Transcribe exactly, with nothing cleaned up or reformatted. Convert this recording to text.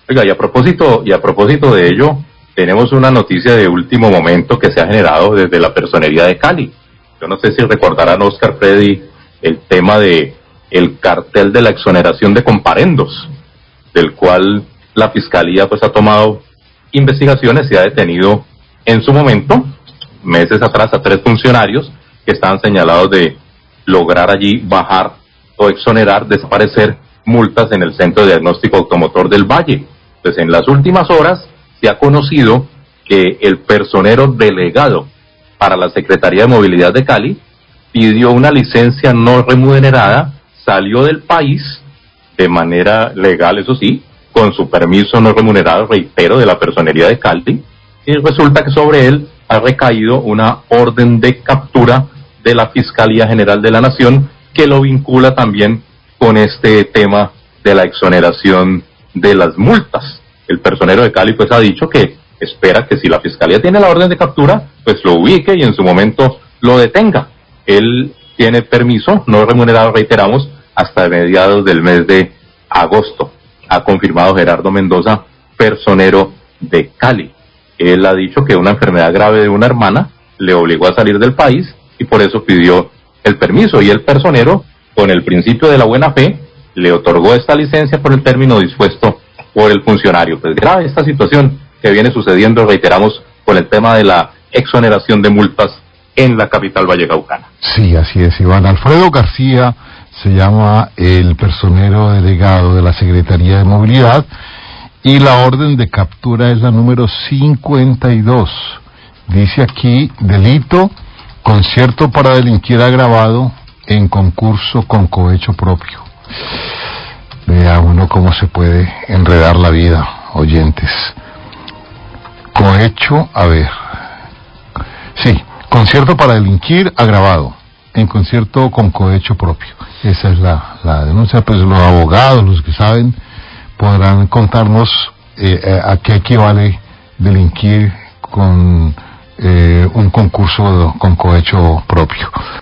Oiga, y a propósito, y a propósito de ello, tenemos una noticia de último momento que se ha generado desde la Personería de Cali. Yo no sé si recordarán, Oscar, Freddy, el tema de el cartel de la exoneración de comparendos, del cual la Fiscalía pues ha tomado investigaciones y ha detenido en su momento, meses atrás, a tres funcionarios que estaban señalados de lograr allí bajar o exonerar, desaparecer multas en el Centro de Diagnóstico Automotor del Valle. Pues en las últimas horas se ha conocido que el personero delegado para la Secretaría de Movilidad de Cali pidió una licencia no remunerada, salió del país de manera legal, eso sí, con su permiso no remunerado, reitero, de la Personería de Cali, y resulta que sobre él ha recaído una orden de captura de la Fiscalía General de la Nación que lo vincula también con este tema de la exoneración de las multas. El personero de Cali pues ha dicho que espera que si la Fiscalía tiene la orden de captura, pues lo ubique y en su momento lo detenga. Él tiene permiso no remunerado, reiteramos, hasta mediados del mes de agosto. Ha confirmado Gerardo Mendoza, personero de Cali. Él ha dicho que una enfermedad grave de una hermana le obligó a salir del país y por eso pidió el permiso. Y el personero, con el principio de la buena fe, le otorgó esta licencia por el término dispuesto por el funcionario. Pues grave esta situación que viene sucediendo, reiteramos, con el tema de la exoneración de multas en la capital vallecaucana. Sí, así es, Iván. Alfredo García se llama el personero delegado de la Secretaría de Movilidad y la orden de captura es la número cincuenta y dos. Dice aquí, delito, concierto para delinquir agravado en concurso con cohecho propio. Vea uno cómo se puede enredar la vida, oyentes. Cohecho, a ver. Sí, concierto para delinquir agravado en concierto con cohecho propio. Esa es la, la denuncia. Pues los abogados, los que saben, podrán contarnos eh, a qué equivale delinquir con eh, un concurso con cohecho propio.